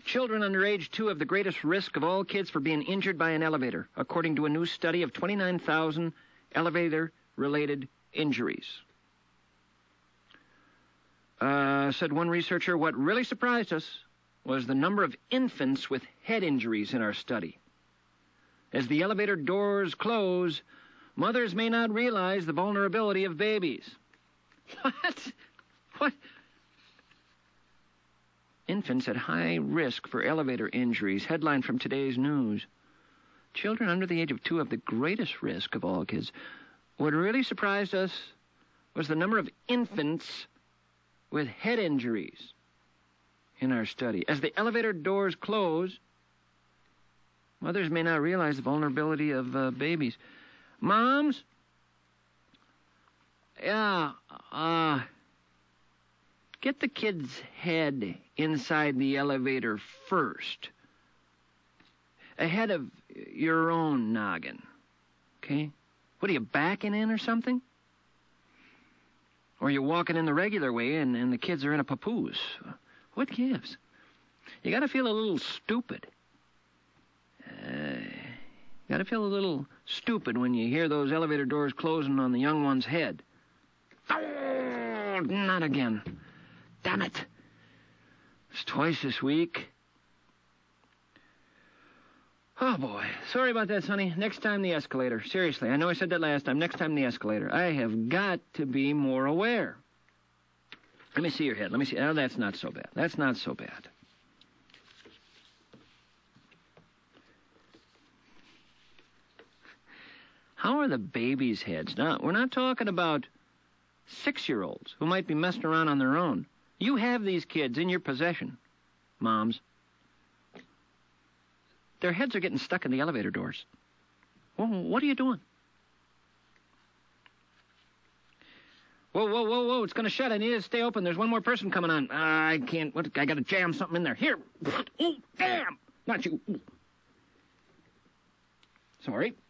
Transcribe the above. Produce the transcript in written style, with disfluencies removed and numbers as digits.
Children under age 2 have the greatest risk of all kids for being injured by an elevator, according to a new study of 29,000 elevator-related injuries. Said one researcher, what really surprised us was the number of infants with head injuries in our study. As the elevator doors close, mothers may not realize the vulnerability of babies. What? Infants at high risk for elevator injuries. Headline from today's news. Children under the age of 2 have the greatest risk of all kids. What really surprised us was the number of infants with head injuries in our study. As the elevator doors close, mothers may not realize the vulnerability of babies. Moms? Yeah, get the kid's head inside the elevator first, ahead of your own noggin, okay? What are you, backing in or something? Or you're walking in the regular way and the kids are in a papoose? What gives? You got to feel a little stupid. Got to feel a little stupid when you hear those elevator doors closing on the young one's head. Oh, not again. Damn it. It's twice this week. Oh, boy. Sorry about that, Sonny. Next time, the escalator. Seriously, I know I said that last time. Next time, the escalator. I have got to be more aware. Let me see your head. Let me see. Oh, that's not so bad. That's not so bad. How are the babies' heads? Now, we're not talking about 6-year-olds who might be messing around on their own. You have these kids in your possession, moms. Their heads are getting stuck in the elevator doors. Well, what are you doing? Whoa, it's going to shut. I need it to stay open. There's one more person coming on. I can't. I got to jam something in there. Here. Oh, damn. Not you. Sorry.